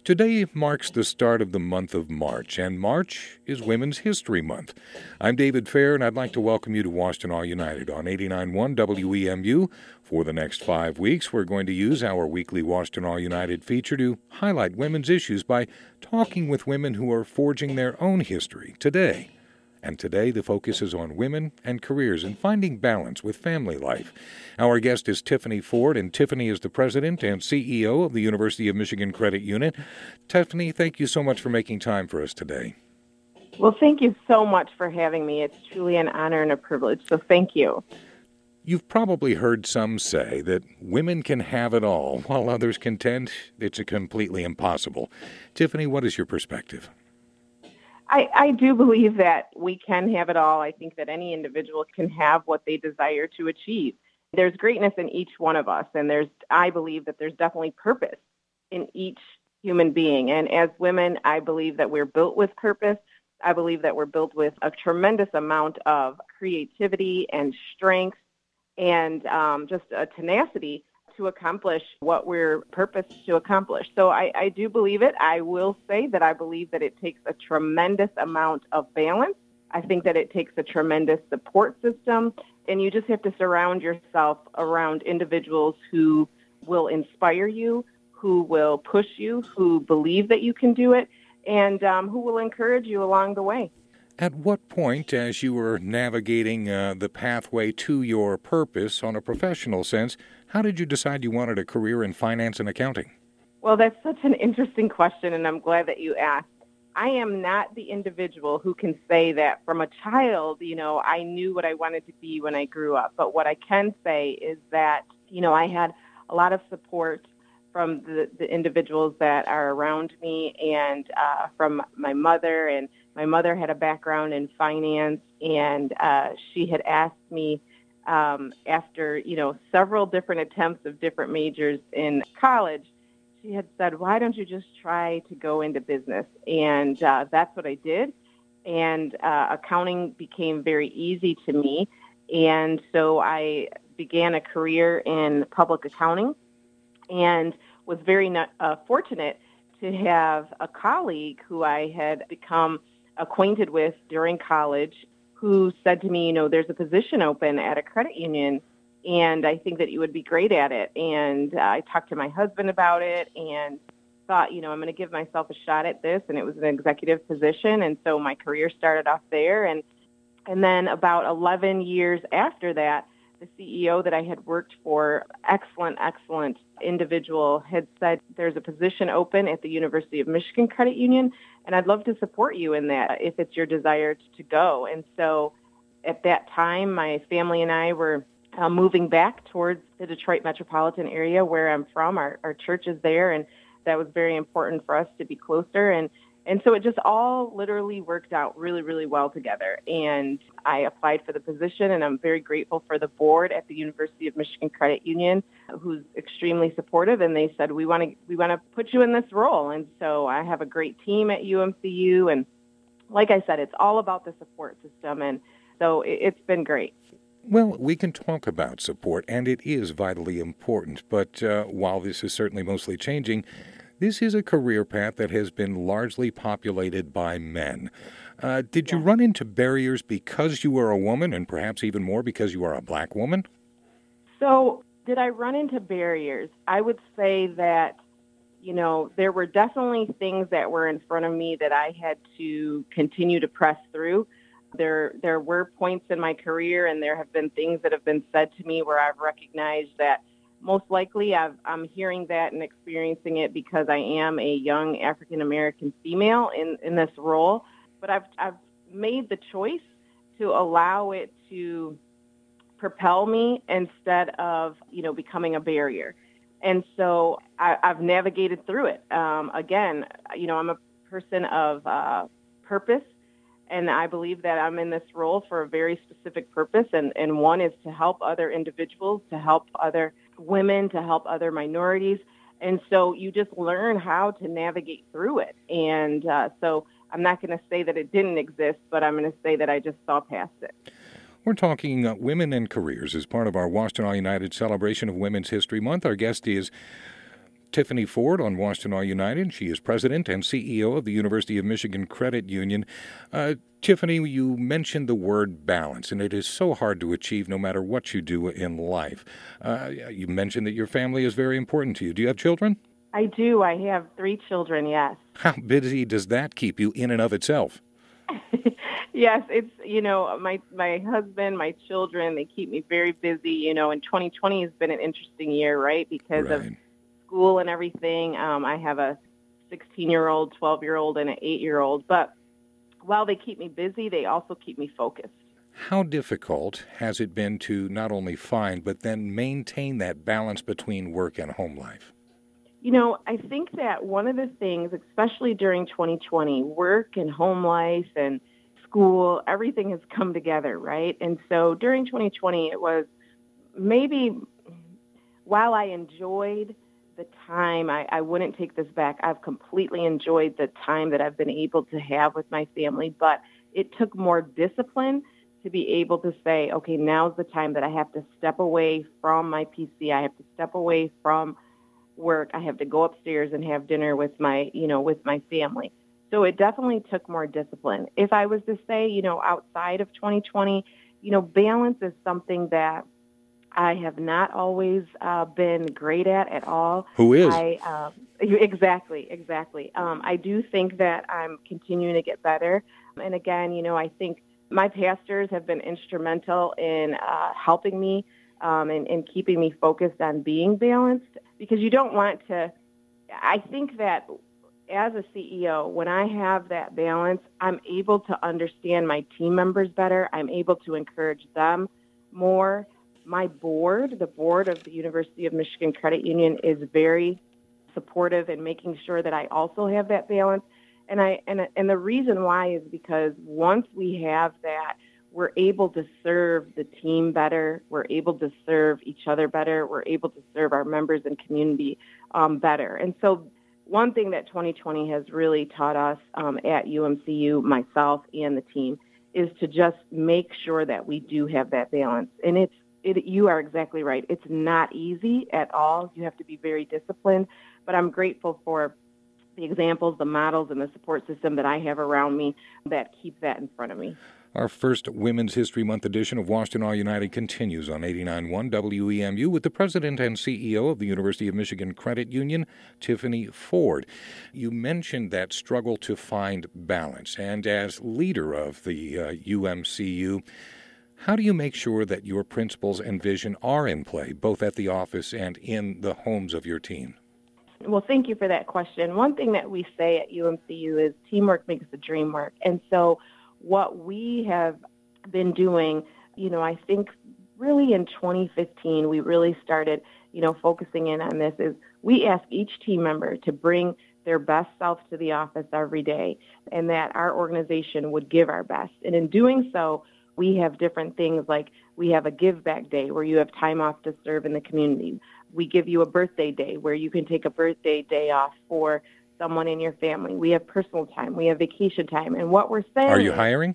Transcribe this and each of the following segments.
Today marks the start of the month of March, and March is Women's History Month. I'm David Fair, and I'd like to welcome you to Washtenaw United on 89.1 WEMU. For the next 5 weeks, we're going to use our weekly Washtenaw United feature to highlight women's issues by talking with women who are forging their own history today. And today, the focus is on women and careers and finding balance with family life. Our guest is Tiffany Ford, and Tiffany is the president and CEO of the University of Michigan Credit Union. Tiffany, thank you so much for making time for us today. Well, thank you so much for having me. It's truly an honor and a privilege, so thank you. You've probably heard some say that women can have it all, while others contend it's completely impossible. Tiffany, what is your perspective? I do believe that we can have it all. I think that any individual can have what they desire to achieve. There's greatness in each one of us, and I believe that there's definitely purpose in each human being. And as women, I believe that we're built with purpose. I believe that we're built with a tremendous amount of creativity and strength and just a tenacity to accomplish what we're purposed to accomplish. So I do believe it. I will say that I believe that it takes a tremendous amount of balance. I think that it takes a tremendous support system, and you just have to surround yourself around individuals who will inspire you, who will push you, who believe that you can do it, and who will encourage you along the way. At what point, as you were navigating the pathway to your purpose on a professional sense, how did you decide you wanted a career in finance and accounting? Well, that's such an interesting question, and I'm glad that you asked. I am not the individual who can say that from a child, I knew what I wanted to be when I grew up. But what I can say is that, I had a lot of support from the individuals that are around me and from my mother. And my mother had a background in finance, and she had asked me after, several different attempts of different majors in college, she had said, why don't you just try to go into business? And that's what I did. And accounting became very easy to me. And so I began a career in public accounting and was very fortunate to have a colleague who I had become acquainted with during college who said to me, there's a position open at a credit union, and I think that you would be great at it. And I talked to my husband about it and thought, I'm going to give myself a shot at this. And it was an executive position. And so my career started off there. And then about 11 years after that, the CEO that I had worked for, excellent individual, had said, there's a position open at the University of Michigan Credit Union, and I'd love to support you in that if it's your desire to go. And so at that time, my family and I were moving back towards the Detroit metropolitan area where I'm from. Our church is there, and that was very important for us to be closer. And so it just all literally worked out really, really well together. And I applied for the position, and I'm very grateful for the board at the University of Michigan Credit Union, who's extremely supportive. And they said, we want to put you in this role. And so I have a great team at UMCU. And like I said, it's all about the support system. And so it's been great. Well, we can talk about support, and it is vitally important. But while this is certainly mostly changing, this is a career path that has been largely populated by men. Did you run into barriers because you were a woman, and perhaps even more because you are a black woman? So did I run into barriers? I would say that, there were definitely things that were in front of me that I had to continue to press through. There were points in my career, and there have been things that have been said to me where I've recognized that most likely I'm hearing that and experiencing it because I am a young African-American female in this role. But I've made the choice to allow it to propel me instead of, becoming a barrier. And so I've navigated through it. Again, I'm a person of purpose, and I believe that I'm in this role for a very specific purpose. And one is to help other individuals, to help other women, to help other minorities. And so you just learn how to navigate through it. And so I'm not going to say that it didn't exist, but I'm going to say that I just saw past it. We're talking women and careers as part of our Washtenaw United celebration of Women's History Month. Our guest is Tiffany Ford on Washington All United. She is president and CEO of the University of Michigan Credit Union. Tiffany, you mentioned the word balance, and it is so hard to achieve no matter what you do in life. You mentioned that your family is very important to you. Do you have children? I do. I have 3 children, yes. How busy does that keep you in and of itself? Yes, it's, my husband, my children, they keep me very busy, and 2020 has been an interesting year, right? Because of school and everything. I have a 16-year-old, 12-year-old, and an 8-year-old. But while they keep me busy, they also keep me focused. How difficult has it been to not only find, but then maintain that balance between work and home life? I think that one of the things, especially during 2020, work and home life and school, everything has come together, right? And so during 2020, it was maybe, while I enjoyed the time, I wouldn't take this back. I've completely enjoyed the time that I've been able to have with my family, but it took more discipline to be able to say, okay, now's the time that I have to step away from my PC. I have to step away from work. I have to go upstairs and have dinner with my family. So it definitely took more discipline. If I was to say, outside of 2020, balance is something that I have not always been great at all. Who is? Exactly. I do think that I'm continuing to get better. And again, I think my pastors have been instrumental in helping me and keeping me focused on being balanced, because you don't want to. I think that as a CEO, when I have that balance, I'm able to understand my team members better. I'm able to encourage them more. My board, the board of the University of Michigan Credit Union, is very supportive in making sure that I also have that balance. And the reason why is because once we have that, we're able to serve the team better. We're able to serve each other better. We're able to serve our members and community better. And so one thing that 2020 has really taught us at UMCU, myself and the team, is to just make sure that we do have that balance. And you are exactly right. It's not easy at all. You have to be very disciplined. But I'm grateful for the examples, the models, and the support system that I have around me that keep that in front of me. Our first Women's History Month edition of Washington All United continues on 89.1 WEMU with the president and CEO of the University of Michigan Credit Union, Tiffany Ford. You mentioned that struggle to find balance, and as leader of the UMCU, how do you make sure that your principles and vision are in play, both at the office and in the homes of your team? Well, thank you for that question. One thing that we say at UMCU is teamwork makes the dream work. And so what we have been doing, I think really in 2015, we really started, focusing in on this, is we ask each team member to bring their best self to the office every day, and that our organization would give our best. And in doing so, we have different things, like we have a give back day where you have time off to serve in the community. We give you a birthday day where you can take a birthday day off for someone in your family. We have personal time. We have vacation time. And what we're saying... Are you hiring?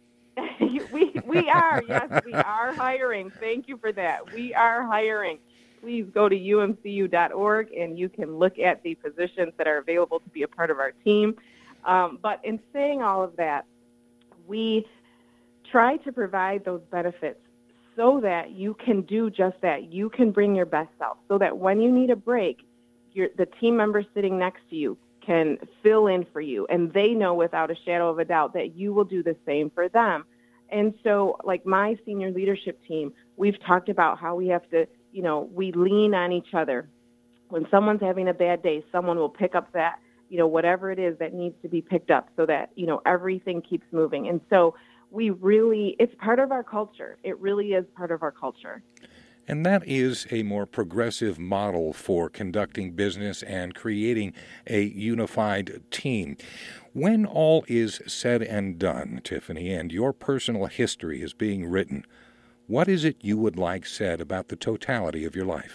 we are. Yes, we are hiring. Thank you for that. We are hiring. Please go to umcu.org and you can look at the positions that are available to be a part of our team. But in saying all of that, we try to provide those benefits so that you can do just that. You can bring your best self, so that when you need a break, the team member sitting next to you can fill in for you, and they know without a shadow of a doubt that you will do the same for them. And so, like my senior leadership team, we've talked about how we have to, we lean on each other. When someone's having a bad day, someone will pick up that, whatever it is that needs to be picked up, so that, everything keeps moving. And so it's part of our culture. It really is part of our culture. And that is a more progressive model for conducting business and creating a unified team. When all is said and done, Tiffany, and your personal history is being written, what is it you would like said about the totality of your life?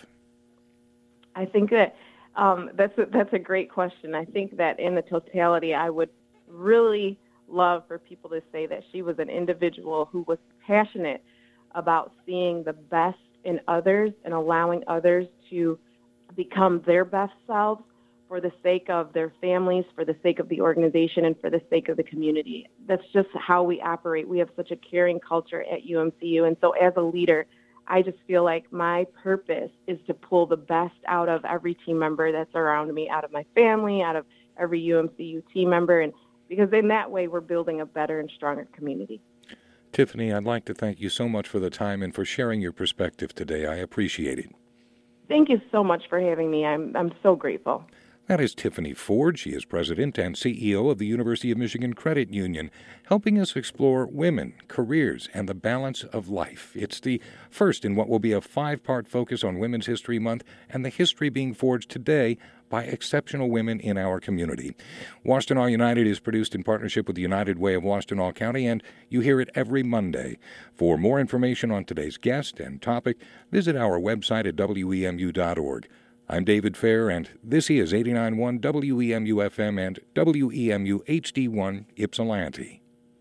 I think that that's a great question. I think that in the totality, I would really love for people to say that she was an individual who was passionate about seeing the best in others and allowing others to become their best selves for the sake of their families, for the sake of the organization, and for the sake of the community. That's just how we operate. We have such a caring culture at UMCU. And so as a leader, I just feel like my purpose is to pull the best out of every team member that's around me, out of my family, out of every UMCU team member. And because in that way, we're building a better and stronger community. Tiffany, I'd like to thank you so much for the time and for sharing your perspective today. I appreciate it. Thank you so much for having me. I'm so grateful. That is Tiffany Ford. She is president and CEO of the University of Michigan Credit Union, helping us explore women, careers, and the balance of life. It's the first in what will be a 5-part focus on Women's History Month and the history being forged today by exceptional women in our community. Washtenaw United is produced in partnership with the United Way of Washtenaw County, and you hear it every Monday. For more information on today's guest and topic, visit our website at wemu.org. I'm David Fair, and this is 89.1 WEMU FM and WEMU HD1 Ypsilanti.